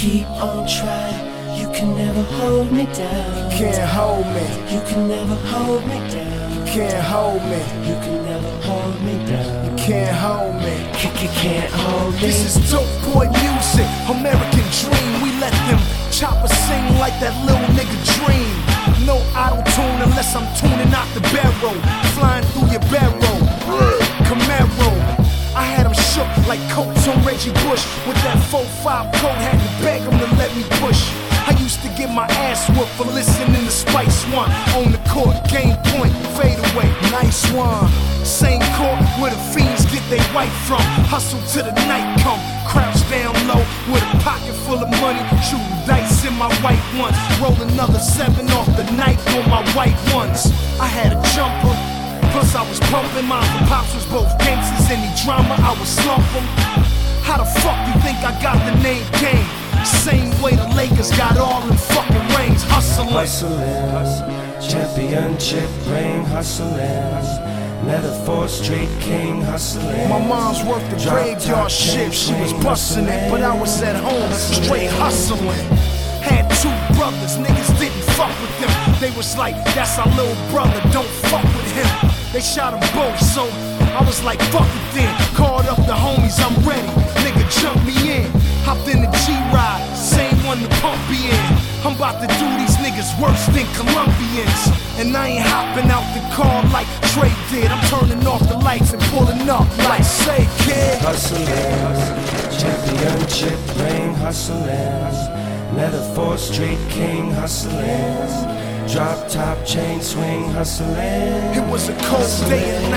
Keep on trying, you can never hold me down. You can't hold me. You can never hold me down. You can't hold me. You can never hold me down. You can't hold me. You can't hold me. This is dope boy music, American dream. We let them choppers sing like that little nigga dream. No auto-tune unless I'm tuning out the barrel. Flying through your barrel, Camaro. I had him shook like coats on Reggie Bush. With that 4-5 coat, had to beg him to let me push. I used to get my ass whooped for listening to Spice One. On the court, game point, fade away, nice one. Same court where the fiends get their wife from. Hustle till the night come, crouch down low with a pocket full of money, shooting dice in my white ones. Roll another 7 off the night on my white ones. I had a jumper, plus I was pumping. Mine and Pops was both gangsters. Any drama, I would slump them. How the fuck you think I got the name Game? Same way the Lakers got all them fucking rings. Hustling, championship ring, hustling. Metaphor Street King, hustling. my mom's worked the graveyard shift. She was busting it, but I was at home straight hustling. Had 2 brothers, niggas didn't fuck with them. They was like, that's our little brother, don't fuck with him. They shot them both, so I was like, fuck it then. Called up the homies, I'm ready. Nigga, jump me in. Hopped in the G-Ride, same one to pump me in. I'm about to do these niggas worse than Colombians. And I ain't hopping out the car like Trey did. I'm turning off the lights and pulling up like, say, kid. Hustling, championship ring, hustling. Metaphor Street King, hustling. Drop top chain swing, hustling. It was a cold day in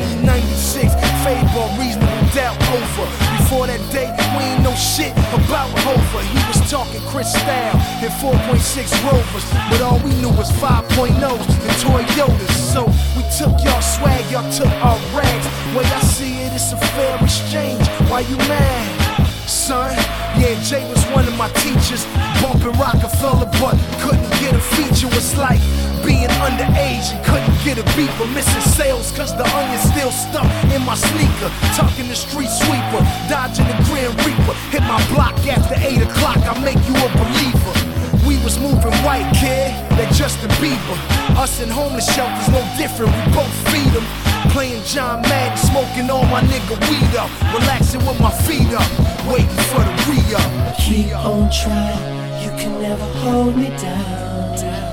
1996. Fable, reasonable doubt over. Before that day, we ain't know shit about Hova. He was talking Cristal and 4.6 Rovers, but all we knew was 5.0s and Toyotas. So we took y'all swag, y'all took our rags. Way I see it, it's a fair exchange. Why you mad, son? Yeah, Jay was one of my teachers, bumping Rockefeller, but couldn't get a feature. It's like being underage and couldn't get a beeper. Missing sales cause the onion still stuck in my sneaker. Tucking the street sweeper, dodging the Grim Reaper. Hit my block after 8 o'clock, I make you a believer. We was moving white, kid, that Justin Bieber. Us in homeless shelters, no different, we both feed them. Playing John Madden, smoking all my nigga weed up. Relaxing with my feet up, waiting for the re-up. Keep on trying, you can never hold me down.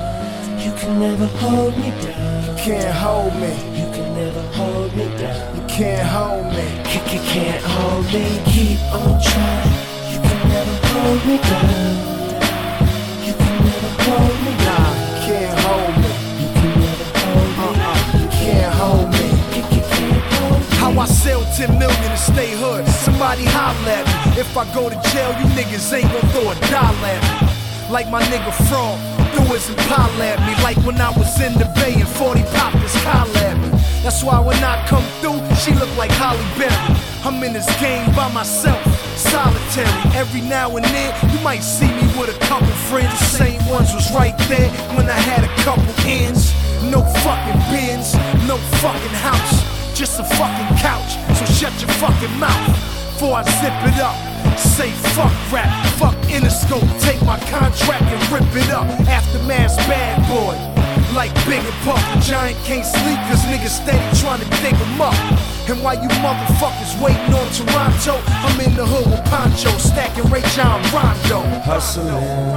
You can never hold me down. You can't hold me. You can never hold me down. You can't hold me. You can't hold me. Keep on trying, you can never hold me down. You can never hold me down. Nah, can't hold me. You can never hold me. You can't hold me. You can't hold me. How I sell 10 million and stay hood. Somebody holler at me. If I go to jail, you niggas ain't gon' throw a dollar at me. Like my nigga Frog, threw his Impala at me. Like when I was in the Bay and 40 poppers collar at me. That's why when I come through, she look like Holly Berry. I'm in this game by myself, solitary. Every now and then, you might see me with a couple friends. The same ones was right there when I had a couple ends. No fucking bins, no fucking house, just a fucking couch. So shut your fucking mouth before I zip it up. Say fuck rap, fuck Interscope. Take my contract and rip it up. Aftermath's bad boy, like Big and Puff. The giant can't sleep cause niggas steady trying to dig him up. And while you motherfuckers waiting on Toronto, I'm in the hood with Poncho, stacking Ray John Rondo. Hustling,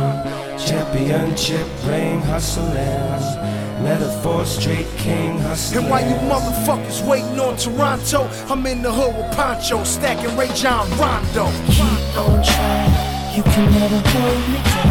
championship ring, hustling. Metaphor Street King, hustling. And while you motherfuckers waiting on Toronto, I'm in the hood with Poncho, stacking Ray John Rondo. Keep on trying, you can never hold me down.